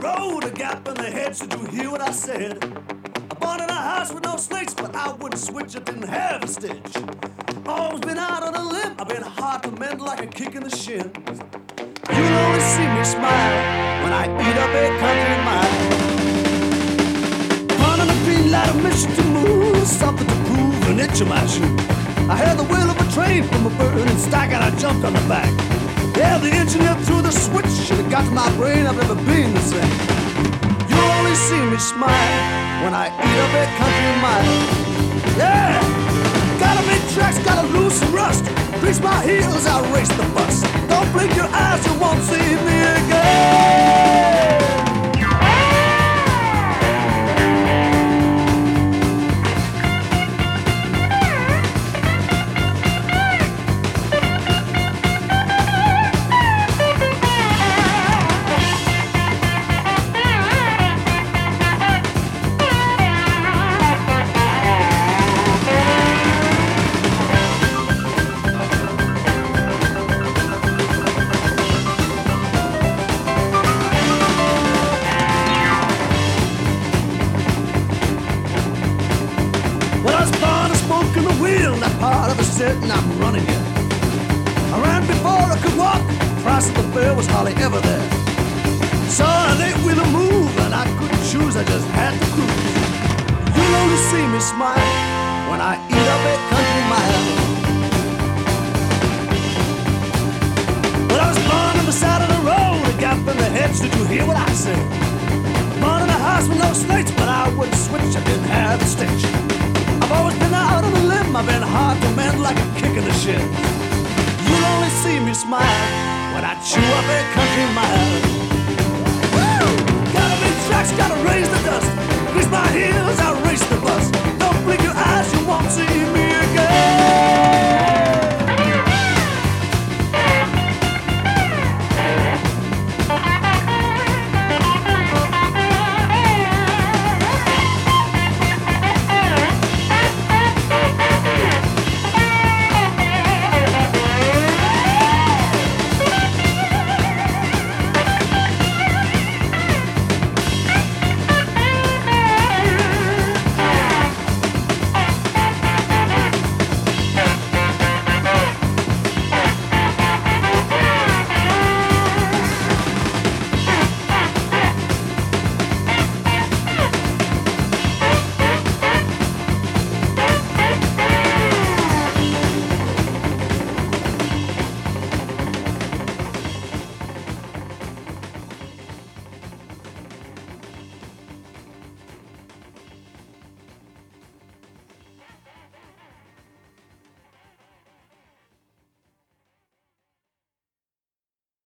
road, a gap in the hedge. Did you hear what I said? I born in a house with no snakes, but I wouldn't switch. I didn't have a stitch. Always been out on a limb. I've been hard to mend like a kick in the shins. You'll only see me smile when I eat up a country mile. Running a green light, a mission to move, something to prove, an itch in my shoe. I heard the wheel of a train from a burning stack and I jumped on the back. Yeah, the engineer threw the switch and it got to my brain. I've never been the same. You only see me smile when I eat up a country mile. Yeah, gotta make tracks, gotta lose some rust. Grease my heels, I'll race the bus. Don't blink your eyes, you won't see me again. And I'm running it. I ran before I could walk. The price of the fare was hardly ever there. Saw an eight-wheeler move and I couldn't choose. I just had to cruise. You'll only see me smile when I eat up a country mile. But I was born on the side of the road, a gap in the hedge. Did you hear what I said? Born in a house with no slates, but I wouldn't switch. I didn't have a stitch. I've always been out on a limb. I've been hard to mend like a kick in the shin. You'll only see me smile when I chew up a country mile. Woo! Gotta make tracks, gotta raise the dust. Grease my heels, I'll race the bus. Don't blink your eyes, you won't see me.